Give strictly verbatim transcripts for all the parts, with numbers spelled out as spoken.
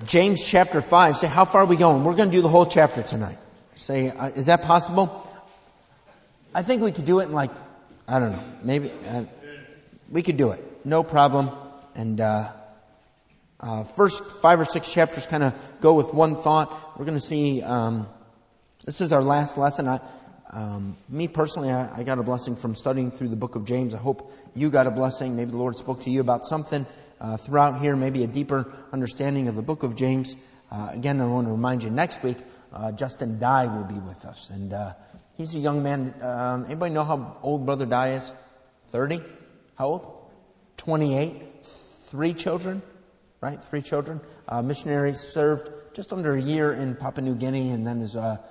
James chapter five. Say, how far are we going? We're going to do the whole chapter tonight. Say, uh, is that possible? I think we could do it in like, I don't know, maybe, uh, we could do it. No problem. And, uh, uh, first five or six chapters kind of go with one thought. We're going to see, um, this is our last lesson. I, um, me personally, I, I got a blessing from studying through the book of James. I hope you got a blessing. Maybe the Lord spoke to you about something, uh, throughout here, maybe a deeper understanding of the book of James. Uh, again, I want to remind you next week, uh, Justin Dye will be with us. And, uh, he's a young man. Um, anybody know how old Brother Dye is? thirty? How old? twenty-eight? Three children? Right? Three children. Uh, missionary served just under a year in Papua New Guinea, and then is, uh,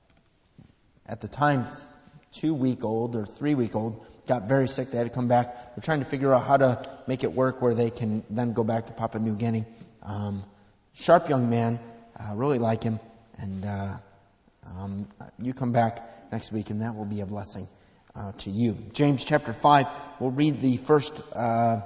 at the time, two-week-old or three-week-old, got very sick. They had to come back. They're trying to figure out how to make it work where they can then go back to Papua New Guinea. Um, sharp young man. Uh, really like him. And, uh, um, you come back next week, and that will be a blessing uh, to you. James chapter five. We'll read the first. Uh,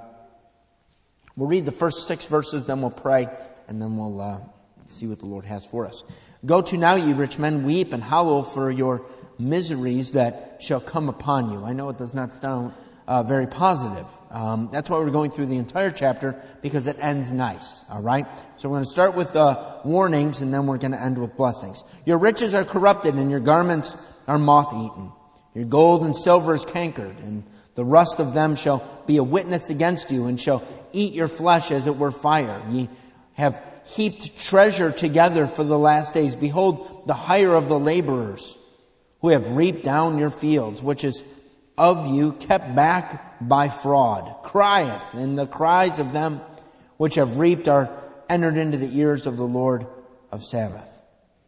we'll read the first six verses, then we'll pray, and then we'll uh, see what the Lord has for us. Go to now, ye rich men, weep and howl for your miseries that shall come upon you. I know it does not sound uh, very positive. Um, that's why we're going through the entire chapter, because it ends nice. All right. So we're going to start with uh, warnings, and then we're going to end with blessings. Your riches are corrupted, and your garments are moth-eaten. Your gold and silver is cankered, and the rust of them shall be a witness against you, and shall eat your flesh as it were fire. Ye have heaped treasure together for the last days. Behold, the hire of the laborers, who have reaped down your fields, which is of you kept back by fraud, crieth, and the cries of them which have reaped are entered into the ears of the Lord of Sabaoth.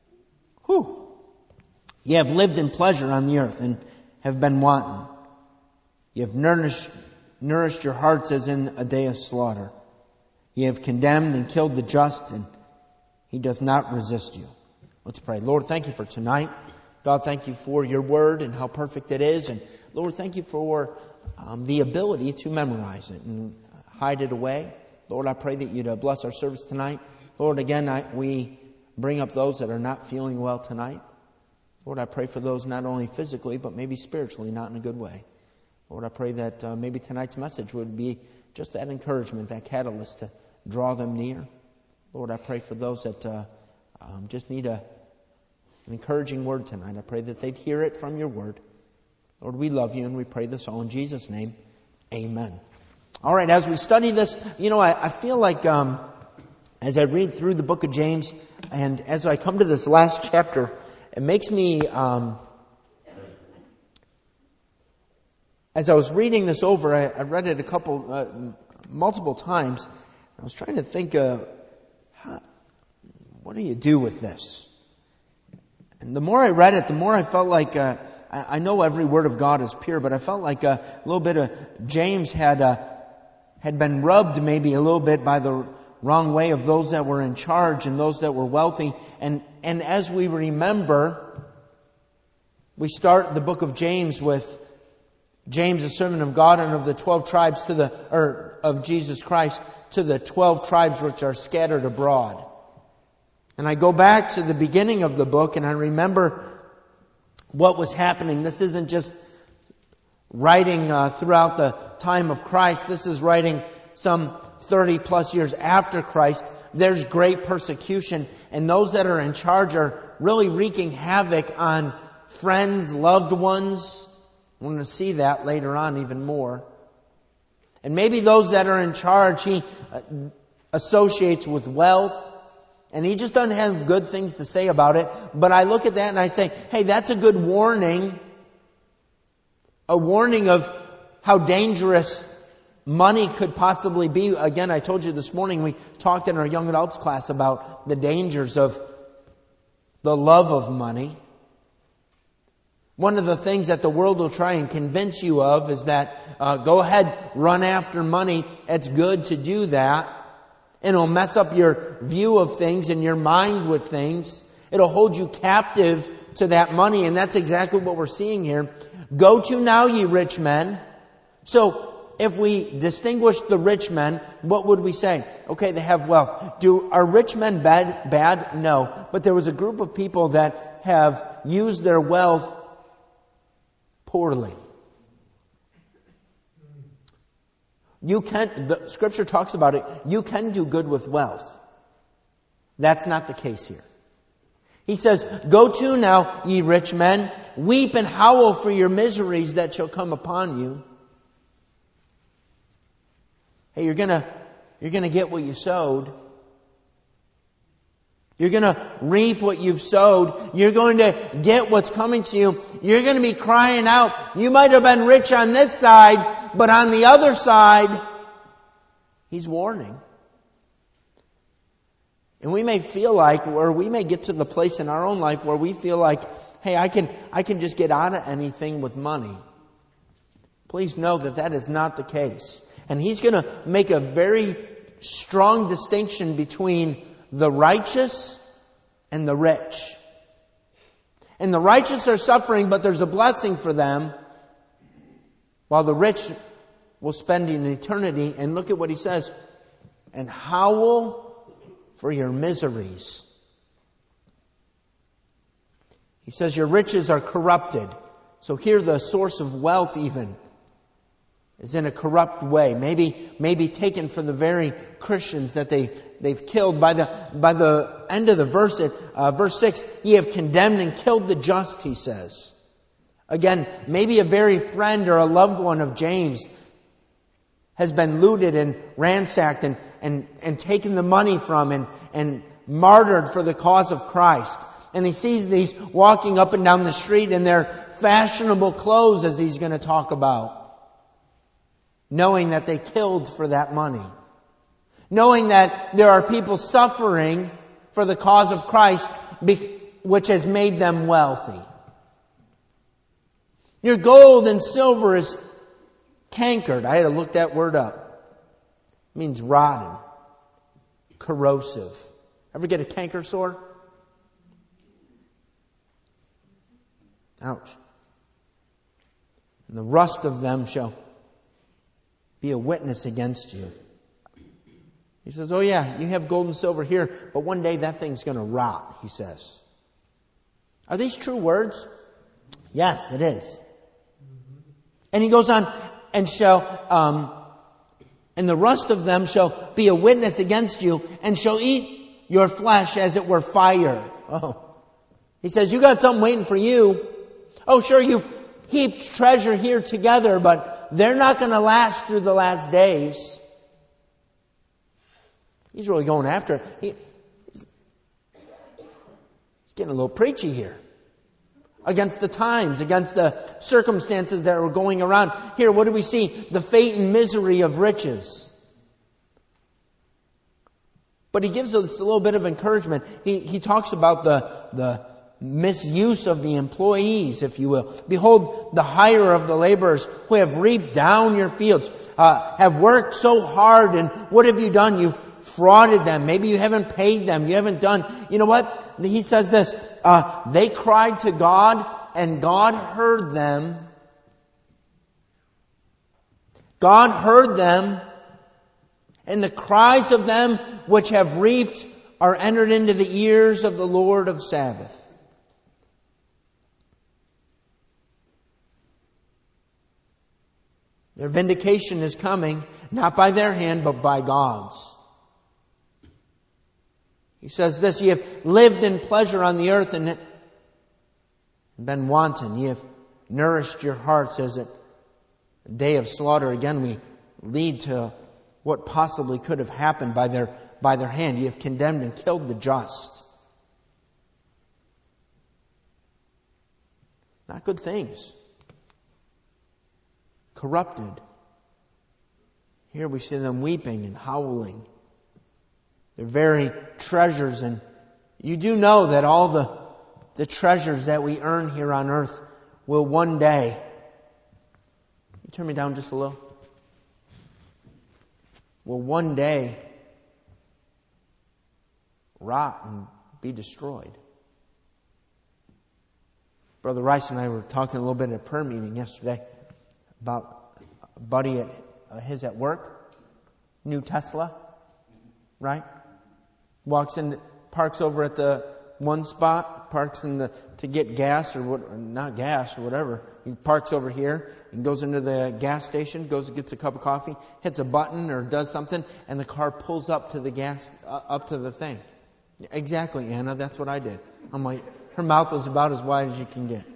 Whew. Ye have lived in pleasure on the earth, and have been wanton. Ye have nourished, nourished your hearts as in a day of slaughter. Ye have condemned and killed the just, and he doth not resist you. Let's pray. Lord, thank you for tonight. God, thank you for your word and how perfect it is. And Lord, thank you for um, the ability to memorize it and hide it away. Lord, I pray that you'd uh, bless our service tonight. Lord, again, I, we bring up those that are not feeling well tonight. Lord, I pray for those not only physically, but maybe spiritually, not in a good way. Lord, I pray that uh, maybe tonight's message would be just that encouragement, that catalyst to draw them near. Lord, I pray for those that uh, um, just need a An encouraging word tonight. I pray that they'd hear it from your word. Lord, we love you, and we pray this all in Jesus' name. Amen. All right, as we study this, you know, I, I feel like um, as I read through the book of James, and as I come to this last chapter, it makes me, um, as I was reading this over, I, I read it a couple, uh, multiple times. I was trying to think, uh, how, what do you do with this? And the more I read it, the more I felt like, uh, I, I know every word of God is pure, but I felt like a little bit of James had, uh, had been rubbed maybe a little bit by the wrong way of those that were in charge and those that were wealthy. And, and as we remember, we start the book of James with James, a servant of God and of the twelve tribes to the, or of Jesus Christ, to the twelve tribes which are scattered abroad. And I go back to the beginning of the book, and I remember what was happening. This isn't just writing uh, throughout the time of Christ. This is writing some thirty plus years after Christ. There's great persecution, and those that are in charge are really wreaking havoc on friends, loved ones. We're going to see that later on even more. And maybe those that are in charge, he uh, associates with wealth, and he just doesn't have good things to say about it. But I look at that and I say, hey, that's a good warning. A warning of how dangerous money could possibly be. Again, I told you this morning, we talked in our young adults class about the dangers of the love of money. One of the things that the world will try and convince you of is that, uh, go ahead, run after money. It's good to do that. And it'll mess up your view of things and your mind with things. It'll hold you captive to that money. And that's exactly what we're seeing here. Go to now, ye rich men. So if we distinguish the rich men, what would we say? Okay, they have wealth. Do are rich men bad? Bad? No. But there was a group of people that have used their wealth poorly. You can, the Scripture talks about it, you can do good with wealth. That's not the case here. He says, "Go to now, ye rich men, weep and howl for your miseries that shall come upon you." Hey, you're gonna, you're gonna get what you sowed. You're going to reap what you've sowed. You're going to get what's coming to you. You're going to be crying out. You might have been rich on this side, but on the other side, He's warning. And we may feel like, or we may get to the place in our own life where we feel like, hey, I can, I can just get out of anything with money. Please know that that is not the case. And He's going to make a very strong distinction between the righteous and the rich. And the righteous are suffering, but there's a blessing for them, while the rich will spend an eternity. And look at what He says, and howl for your miseries. He says your riches are corrupted. So here the source of wealth even is in a corrupt way. Maybe, maybe taken from the very Christians that they, they've killed. By the, by the end of the verse, uh, verse six, ye have condemned and killed the just, he says. Again, maybe a very friend or a loved one of James has been looted and ransacked and, and, and taken the money from and, and martyred for the cause of Christ. And he sees these walking up and down the street in their fashionable clothes, as he's going to talk about. Knowing that they killed for that money. Knowing that there are people suffering for the cause of Christ, which has made them wealthy. Your gold and silver is cankered. I had to look that word up. It means rotten. Corrosive. Ever get a canker sore? Ouch. And the rust of them shall be a witness against you. He says, oh yeah, you have gold and silver here, but one day that thing's going to rot, he says. Are these true words? Yes, it is. And he goes on, and shall, um, and the rust of them shall be a witness against you, and shall eat your flesh as it were fire. Oh. He says, you got something waiting for you. Oh, sure, you've heaped treasure here together, but they're not going to last through the last days. He's really going after it. He, he's getting a little preachy here. Against the times, against the circumstances that were going around. Here, what do we see? The fate and misery of riches. But he gives us a little bit of encouragement. He, he talks about the, the misuse of the employees, if you will. Behold, the hire of the laborers who have reaped down your fields, uh, have worked so hard, and what have you done? You've frauded them. Maybe you haven't paid them. You haven't done. You know what? He says this. Uh, they cried to God, and God heard them. God heard them, and the cries of them which have reaped are entered into the ears of the Lord of Sabaoth. Their vindication is coming, not by their hand, but by God's. He says this, ye have lived in pleasure on the earth and been wanton. Ye have nourished your hearts as a day of slaughter. Again, we lead to what possibly could have happened by their, by their hand. Ye have condemned and killed the just. Not good things. Corrupted. Here we see them weeping and howling. They're very treasures, and you do know that all the, the treasures that we earn here on earth will one day, you turn me down just a little, will one day rot and be destroyed. Brother Rice and I were talking a little bit at a prayer meeting yesterday about a buddy at his at work. New Tesla. Right? Walks in, parks over at the one spot, parks in the, to get gas or what, or not gas or whatever. He parks over here and goes into the gas station, goes and gets a cup of coffee, hits a button or does something, and the car pulls up to the gas, uh, up to the thing. Exactly, Anna, that's what I did. I'm like, her mouth was about as wide as you can get.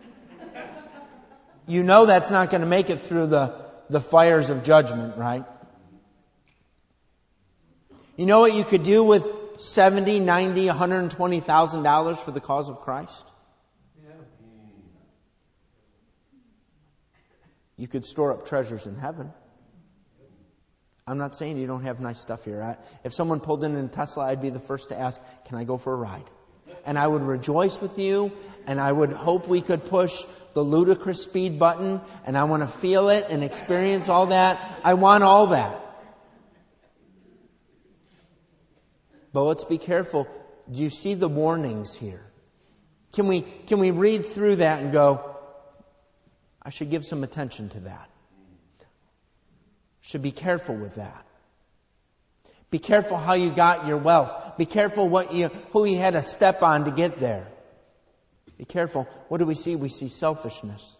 You know that's not going to make it through the, the fires of judgment, right? You know what you could do with seventy, ninety, one hundred twenty thousand dollars for the cause of Christ? You could store up treasures in heaven. I'm not saying you don't have nice stuff here. If someone pulled in a Tesla, I'd be the first to ask, can I go for a ride? And I would rejoice with you, and I would hope we could push the ludicrous speed button, and I want to feel it and experience all that. I want all that. But let's be careful. Do you see the warnings here? Can we, can we read through that and go, I should give some attention to that. Should be careful with that. Be careful how you got your wealth. Be careful what you, who you had to step on to get there. Be careful. What do we see? We see selfishness.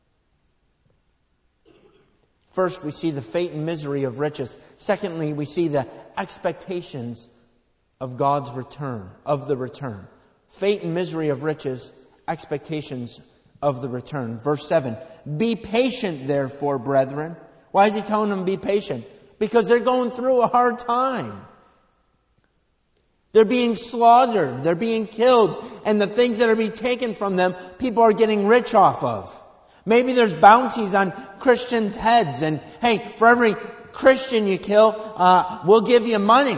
First, we see the fate and misery of riches. Secondly, we see the expectations of God's return, of the return. Fate and misery of riches, expectations of the return. Verse seven, be patient therefore, brethren. Why is he telling them to be patient? Because they're going through a hard time. They're being slaughtered. They're being killed. And the things that are being taken from them, people are getting rich off of. Maybe there's bounties on Christians' heads. And hey, for every Christian you kill, uh, we'll give you money.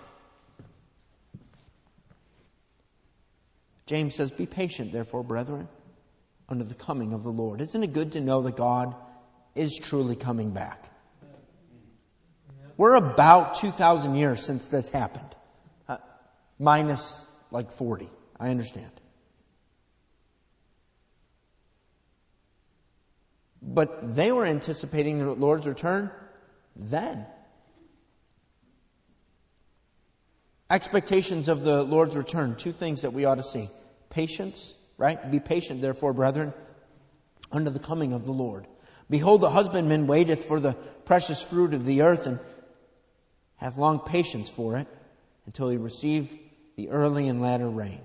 James says, be patient, therefore, brethren, under the coming of the Lord. Isn't it good to know that God is truly coming back? We're about two thousand years since this happened. Uh, minus like forty. I understand. But they were anticipating the Lord's return then. Expectations of the Lord's return. Two things that we ought to see. Patience, right? Be patient, therefore, brethren, under the coming of the Lord. Behold, the husbandman waiteth for the precious fruit of the earth, and hath long patience for it, until he receive the early and latter rain.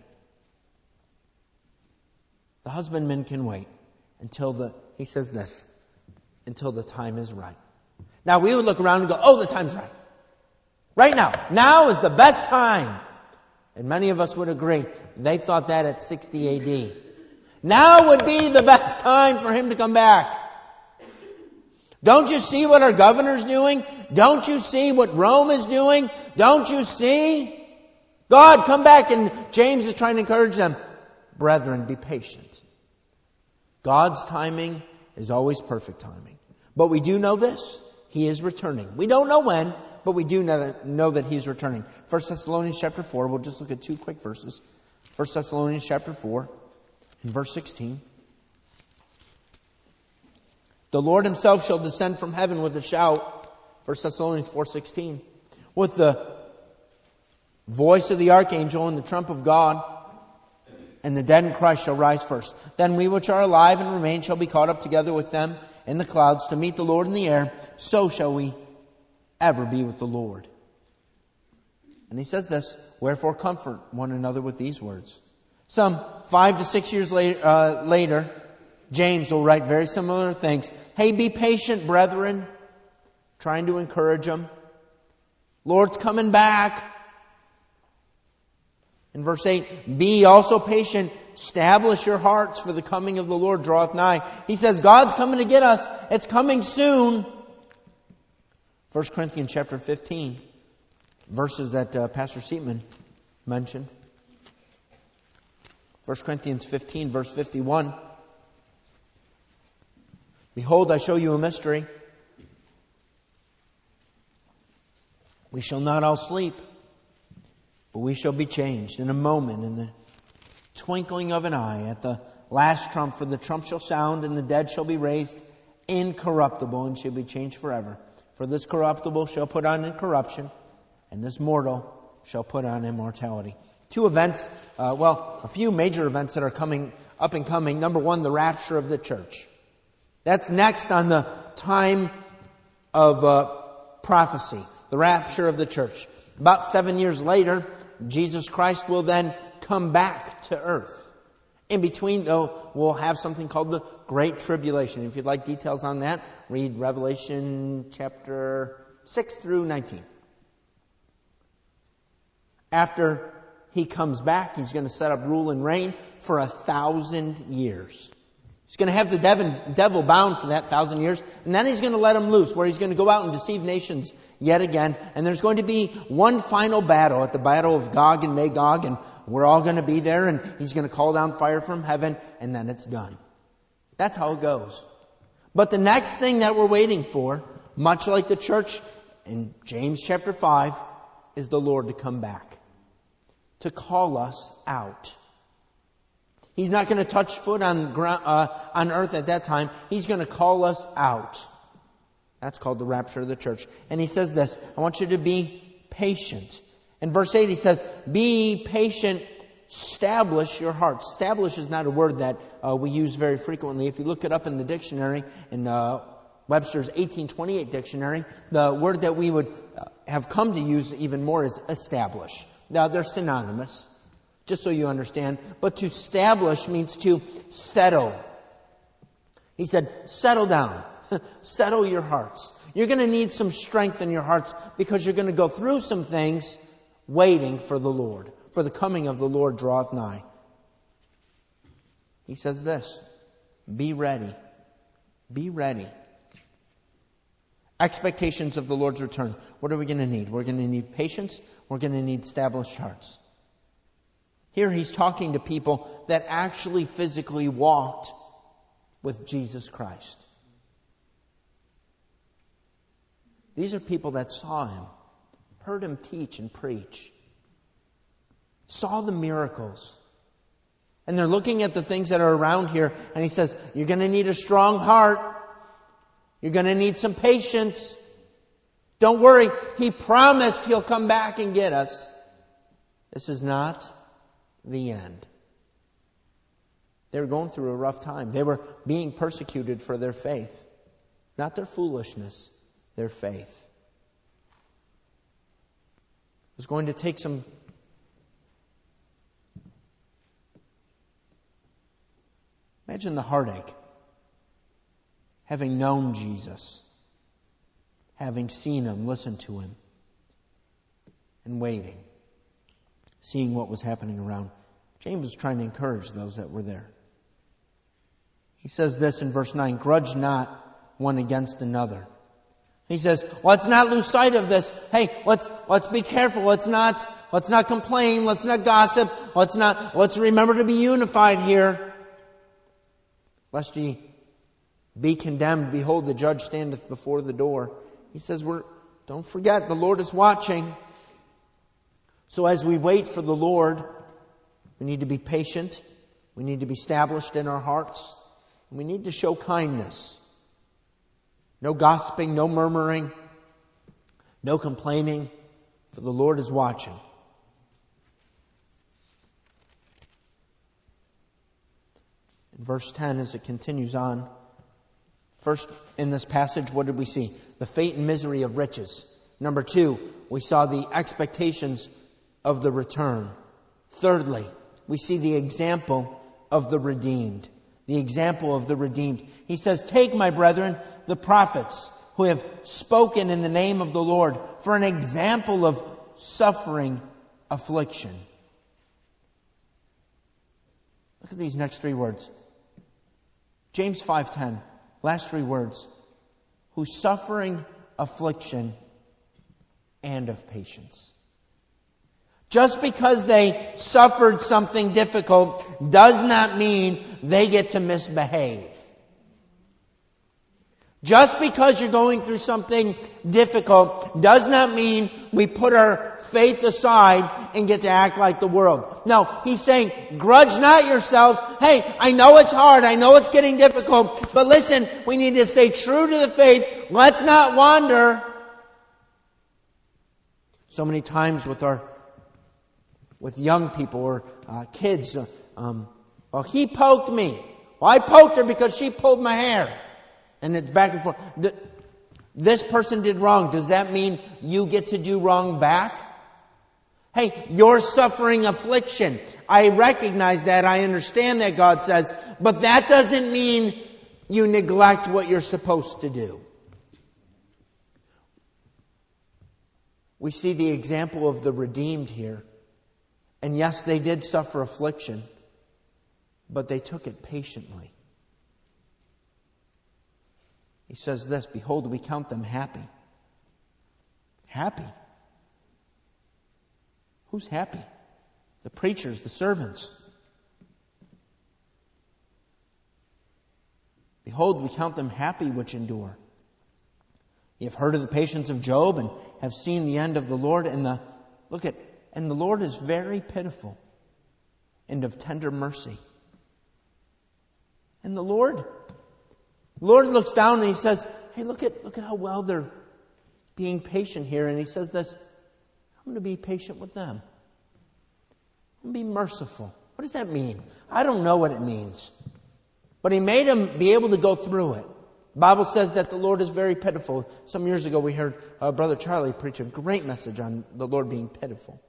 The husbandman can wait until the, he says this, until the time is right. Now we would look around and go, oh, the time's right. Right now. Now is the best time. And many of us would agree. They thought that at sixty A D. Now would be the best time for him to come back. Don't you see what our governor's doing? Don't you see what Rome is doing? Don't you see? God, come back. And James is trying to encourage them. Brethren, be patient. God's timing is always perfect timing. But we do know this. He is returning. We don't know when, but we do know that, know that He's returning. First Thessalonians chapter four. We'll just look at two quick verses. First Thessalonians chapter four and verse sixteen. The Lord Himself shall descend from heaven with a shout. First Thessalonians four sixteen. With the voice of the archangel and the trump of God. And the dead in Christ shall rise first. Then we which are alive and remain shall be caught up together with them in the clouds to meet the Lord in the air. So shall we ever be with the Lord. And he says this, wherefore comfort one another with these words. Some five to six years later, uh, later, James will write very similar things. Hey, be patient, brethren. Trying to encourage them. Lord's coming back. In verse eight, be also patient. Establish your hearts, for the coming of the Lord draweth nigh. He says, God's coming to get us. It's coming soon. First Corinthians chapter fifteen. Verses that uh, Pastor Seatman mentioned. First Corinthians fifteen, verse fifty-one. Behold, I show you a mystery. We shall not all sleep, but we shall be changed in a moment, in the twinkling of an eye, at the last trump. For the trump shall sound, and the dead shall be raised incorruptible, and shall be changed forever. For this corruptible shall put on incorruption, and this mortal shall put on immortality. Two events, uh, well, a few major events that are coming up and coming. Number one, the rapture of the church. That's next on the time of uh, prophecy, the rapture of the church. About seven years later, Jesus Christ will then come back to earth. In between, though, we'll have something called the Great Tribulation. If you'd like details on that, read Revelation chapter six through nineteen. After he comes back, he's going to set up rule and reign for a thousand years. He's going to have the devil bound for that thousand years, and then he's going to let him loose, where he's going to go out and deceive nations yet again. And there's going to be one final battle at the Battle of Gog and Magog, and we're all going to be there, and he's going to call down fire from heaven, and then it's done. That's how it goes. But the next thing that we're waiting for, much like the church in James chapter five, is the Lord to come back, to call us out. He's not going to touch foot on ground, uh, on earth at that time. He's going to call us out. That's called the rapture of the church. And he says this, I want you to be patient. In verse eight he says, be patient, establish your heart. Establish is not a word that uh, we use very frequently. If you look it up in the dictionary, in uh, Webster's eighteen twenty-eight dictionary, the word that we would uh, have come to use even more is establish. Now, they're synonymous, just so you understand. But to establish means to settle. He said, settle down. Settle your hearts. You're going to need some strength in your hearts because you're going to go through some things waiting for the Lord. For the coming of the Lord draweth nigh. He says this, be ready. Be ready. Expectations of the Lord's return. What are we going to need? We're going to need patience. We're going to need established hearts. Here he's talking to people that actually physically walked with Jesus Christ. These are people that saw him, heard him teach and preach, saw the miracles. And they're looking at the things that are around here, and he says, you're going to need a strong heart. You're going to need some patience. Don't worry. He promised he'll come back and get us. This is not the end. They were going through a rough time. They were being persecuted for their faith. Not their foolishness, their faith. It was going to take some Imagine the heartache. Having known Jesus, having seen him, listened to him, and waiting, seeing what was happening around. James was trying to encourage those that were there. He says this in verse nine, grudge not one against another. He says, let's not lose sight of this. Hey, let's let's be careful. Let's not let's not complain. Let's not gossip. Let's not let's remember to be unified here. Lest ye be condemned. Behold, the judge standeth before the door. He says, we're don't forget, the Lord is watching. So as we wait for the Lord, we need to be patient. We need to be established in our hearts. And we need to show kindness. No gossiping, no murmuring, no complaining, for the Lord is watching. In verse ten, as it continues on, first in this passage, what did we see? The fate and misery of riches. Number two, we saw the expectations of the return. Thirdly, we see the example of the redeemed. The example of the redeemed. He says, take, my brethren, the prophets who have spoken in the name of the Lord for an example of suffering affliction. Look at these next three words. James five ten, last three words. Whose suffering affliction and of patience. Just because they suffered something difficult does not mean they get to misbehave. Just because you're going through something difficult does not mean we put our faith aside and get to act like the world. No, he's saying, grudge not yourselves. Hey, I know it's hard. I know it's getting difficult. But listen, we need to stay true to the faith. Let's not wander. So many times with our, with young people or uh, kids, uh, um, well, he poked me. Well, I poked her because she pulled my hair. And it's back and forth. The, this person did wrong. Does that mean you get to do wrong back? Hey, you're suffering affliction. I recognize that. I understand that, God says. But that doesn't mean you neglect what you're supposed to do. We see the example of the redeemed here. And yes, they did suffer affliction, but they took it patiently. He says this, behold, we count them happy. Happy? Who's happy? The preachers, the servants. Behold, we count them happy which endure. You have heard of the patience of Job and have seen the end of the Lord. And the look at, and the Lord is very pitiful and of tender mercy. And the Lord, Lord looks down and He says, hey, look at look at how well they're being patient here. And He says this, I'm going to be patient with them. I'm going to be merciful. What does that mean? I don't know what it means. But He made them be able to go through it. The Bible says that the Lord is very pitiful. Some years ago we heard uh, Brother Charlie preach a great message on the Lord being pitiful.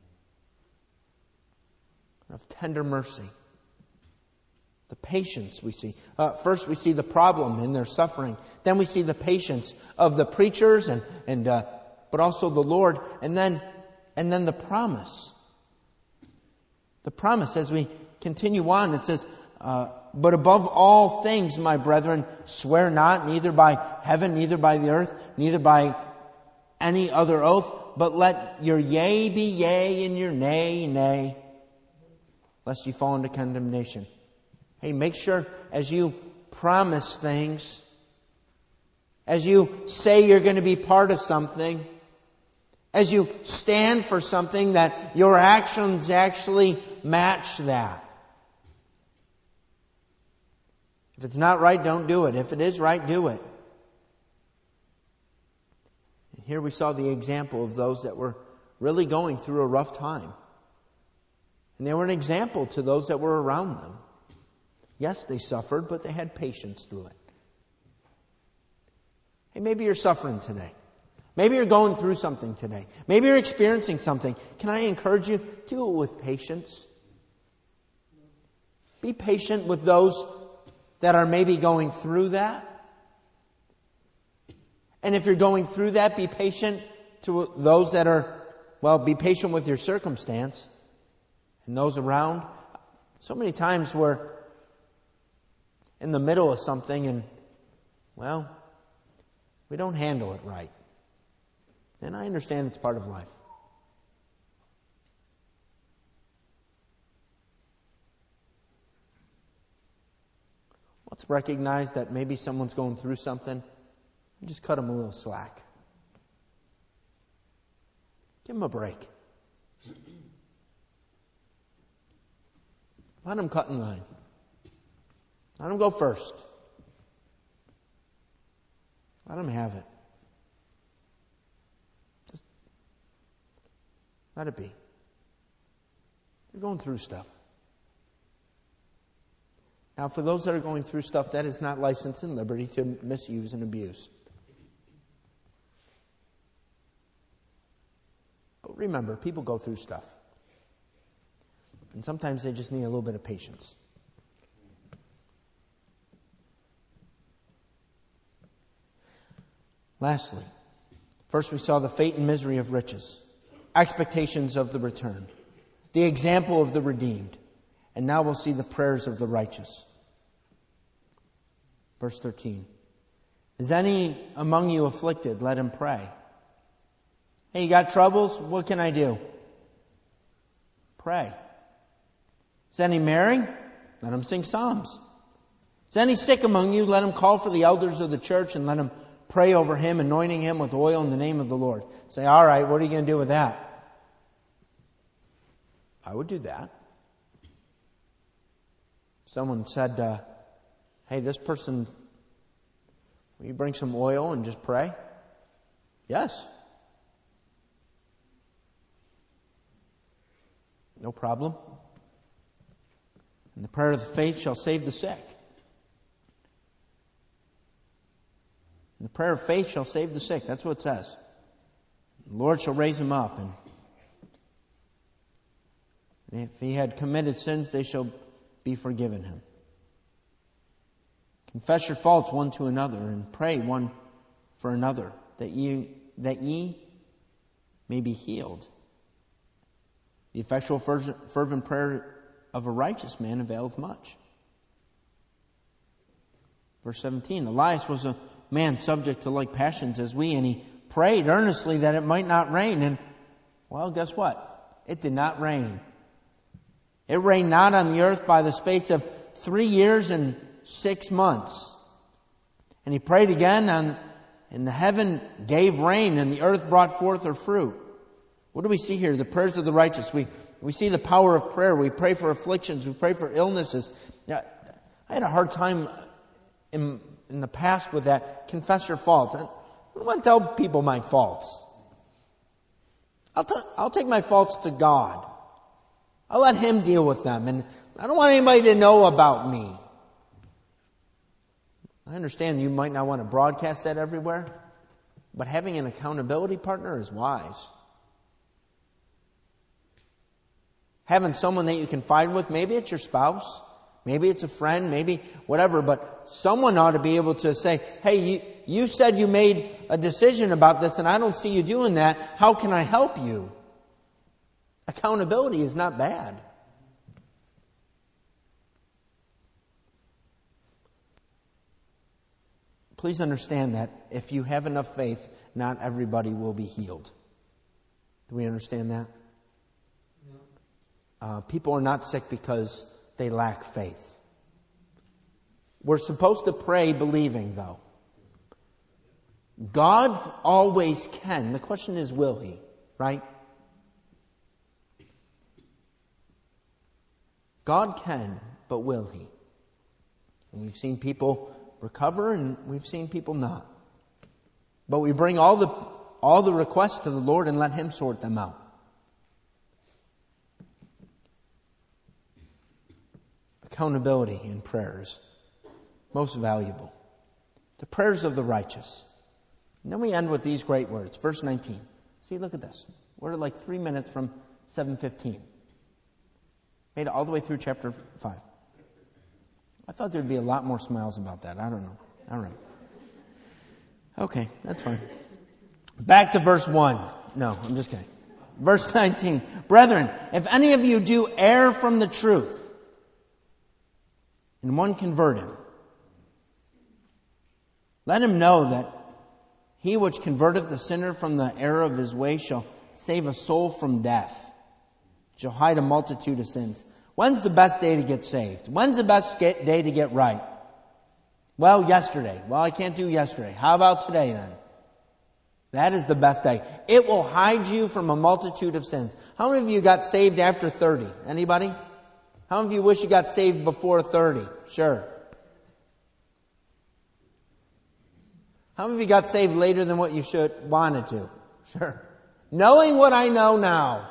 Of tender mercy. The patience we see. Uh, first we see the problem in their suffering. Then we see the patience of the preachers and, and uh, but also the Lord. And then, and then the promise. The promise as we continue on. It says, uh, but above all things, my brethren, swear not, neither by heaven, neither by the earth, neither by any other oath, but let your yea be yea and your nay, nay, lest you fall into condemnation. Hey, make sure as you promise things, as you say you're going to be part of something, as you stand for something, that your actions actually match that. If it's not right, don't do it. If it is right, do it. And here we saw the example of those that were really going through a rough time. And they were an example to those that were around them. Yes, they suffered, but they had patience through it. Hey, maybe you're suffering today. Maybe you're going through something today. Maybe you're experiencing something. Can I encourage you? Do it with patience. Be patient with those that are maybe going through that. And if you're going through that, be patient to those that are, well, be patient with your circumstance and those around. So many times we're in the middle of something and, well, we don't handle it right. And I understand it's part of life. Let's recognize that maybe someone's going through something and just cut them a little slack. Give them a break. Let them cut in line. Let them go first. Let them have it. Just let it be. You're going through stuff. Now, for those that are going through stuff, that is not license and liberty to misuse and abuse. But remember, people go through stuff. And sometimes they just need a little bit of patience. Lastly, first we saw the fate and misery of riches, expectations of the return, the example of the redeemed. And now we'll see the prayers of the righteous. Verse thirteen. Is any among you afflicted? Let him pray. Hey, you got troubles? What can I do? Pray. Is any merry? Let him sing psalms. Is any sick among you? Let him call for the elders of the church and let him pray over him, anointing him with oil in the name of the Lord. Say, all right, what are you going to do with that? I would do that. Someone said, uh, hey, this person, will you bring some oil and just pray? Yes. No problem. And the prayer of the faith shall save the sick. And the prayer of faith shall save the sick. That's what it says. The Lord shall raise him up. And if he had committed sins, they shall be forgiven him. Confess your faults one to another and pray one for another, that ye, that ye may be healed. The effectual fervent prayer of a righteous man availeth much. Verse seventeen, Elias was a man subject to like passions as we, and he prayed earnestly that it might not rain. And, well, guess what? It did not rain. It rained not on the earth by the space of three years and six months. And he prayed again, and, and the heaven gave rain, and the earth brought forth her fruit. What do we see here? The prayers of the righteous. We we see the power of prayer. We pray for afflictions. We pray for illnesses. Now, I had a hard time in, in the past with that. Confess your faults. I don't want to tell people my faults. I'll, t- I'll take my faults to God. I'll let Him deal with them. And I don't want anybody to know about me. I understand you might not want to broadcast that everywhere, but having an accountability partner is wise. Having someone that you confide with, maybe it's your spouse, maybe it's a friend, maybe whatever, but someone ought to be able to say, hey, you, you said you made a decision about this and I don't see you doing that. How can I help you? Accountability is not bad. Please understand that if you have enough faith, not everybody will be healed. Do we understand that? Uh, people are not sick because they lack faith. We're supposed to pray believing, though. God always can. The question is, will He? Right? God can, but will He? And we've seen people recover, and we've seen people not. But we bring all the all the requests to the Lord and let Him sort them out. Accountability in prayers, most valuable. The prayers of the righteous. And then we end with these great words. Verse nineteen. See, look at this. We're like three minutes from seven fifteen. Made it all the way through chapter five. I thought there'd be a lot more smiles about that. I don't know. All right. Okay, that's fine. Back to verse one. No, I'm just kidding. Verse nineteen. Brethren, if any of you do err from the truth, and one convert him, let him know that he which converteth the sinner from the error of his way shall save a soul from death, shall hide a multitude of sins. When's the best day to get saved? When's the best get, day to get right? Well, yesterday. Well, I can't do yesterday. How about today then? That is the best day. It will hide you from a multitude of sins. How many of you got saved after thirty? Anybody? How many of you wish you got saved before thirty? Sure. How many of you got saved later than what you should wanted to? Sure. Knowing what I know now.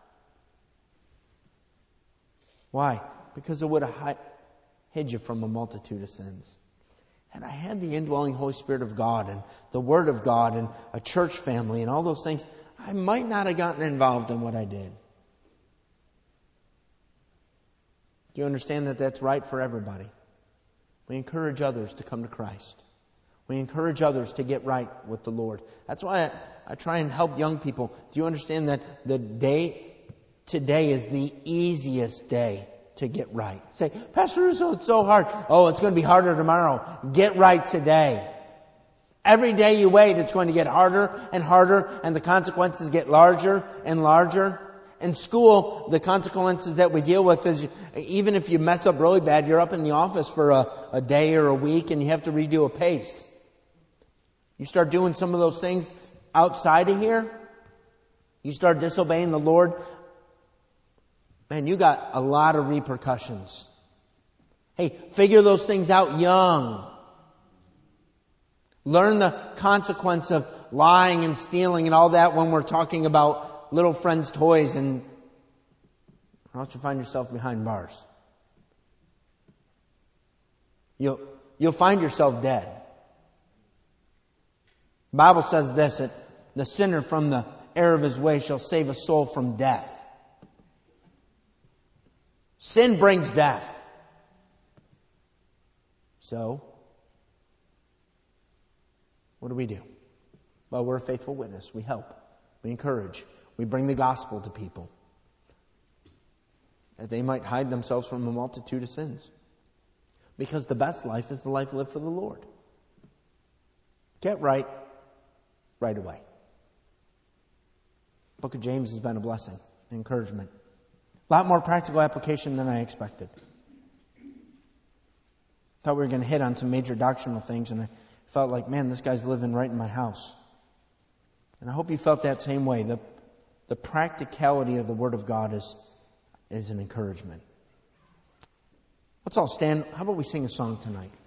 Why? Because it would have hid you from a multitude of sins. And I had the indwelling Holy Spirit of God and the Word of God and a church family and all those things. I might not have gotten involved in what I did. Do you understand that that's right for everybody? We encourage others to come to Christ. We encourage others to get right with the Lord. That's why I, I try and help young people. Do you understand that the day today is the easiest day to get right? Say, Pastor Russo, it's so hard. Oh, it's going to be harder tomorrow. Get right today. Every day you wait, it's going to get harder and harder, and the consequences get larger and larger. In school, the consequences that we deal with is, even if you mess up really bad, you're up in the office for a, a day or a week and you have to redo a pace. You start doing some of those things outside of here, you start disobeying the Lord, man, you got a lot of repercussions. Hey, figure those things out young. Learn the consequence of lying and stealing and all that when we're talking about little friends' toys and or else you'll find yourself behind bars. You'll, you'll find yourself dead. The Bible says this, that the sinner from the error of his way shall save a soul from death. Sin brings death. So, what do we do? Well, we're a faithful witness. We help. We encourage. We bring the gospel to people, that they might hide themselves from a multitude of sins. Because the best life is the life lived for the Lord. Get right right away. The book of James has been a blessing, an encouragement. A lot more practical application than I expected. Thought we were going to hit on some major doctrinal things, and I felt like, man, this guy's living right in my house. And I hope you felt that same way. The, the practicality of the Word of God is, is an encouragement. Let's all stand. How about we sing a song tonight?